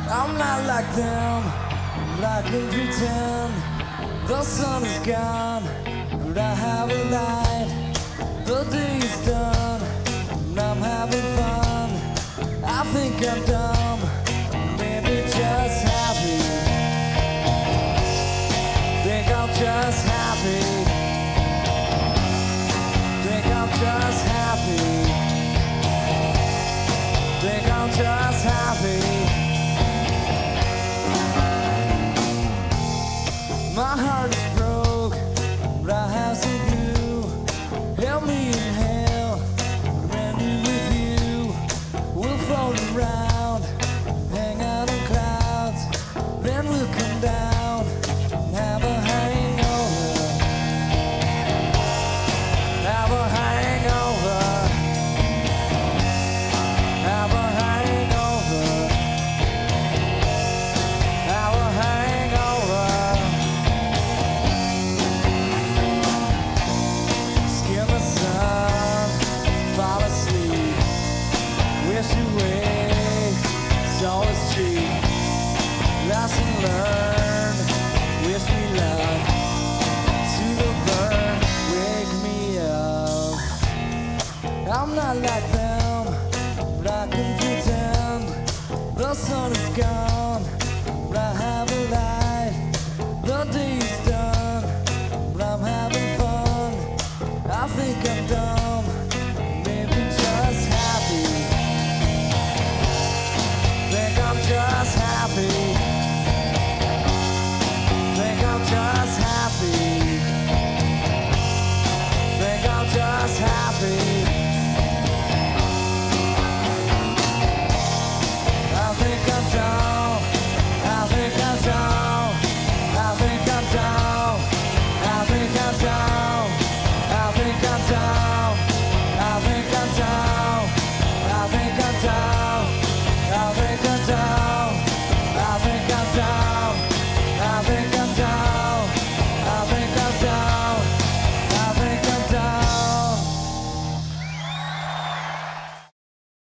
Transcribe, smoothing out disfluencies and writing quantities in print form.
I'm not like them, but I can pretend. The sun is gone, but I have a light. The day is done, and I'm having fun. I think I'm dumb, maybe just happy. Think I'm just happy. Think I'm just happy. Think I'm just happy. My heart is broke, but I have some glue. Help me inhale, brand new with you. We'll float around, hang out in clouds. Then we'll come down and have a hangover. Have a hangover. Have a hangover. Have a hangover. Skim the sun, fall asleep. Wish away, it's always cheap. Lesson learned, wish me luck. To the burn, wake me up. I'm not like them, but I can pretend. The sun is gone, but I have a light. The day is done, but I'm having fun. I think I'm dumb, maybe just happy. Think I'm just happy.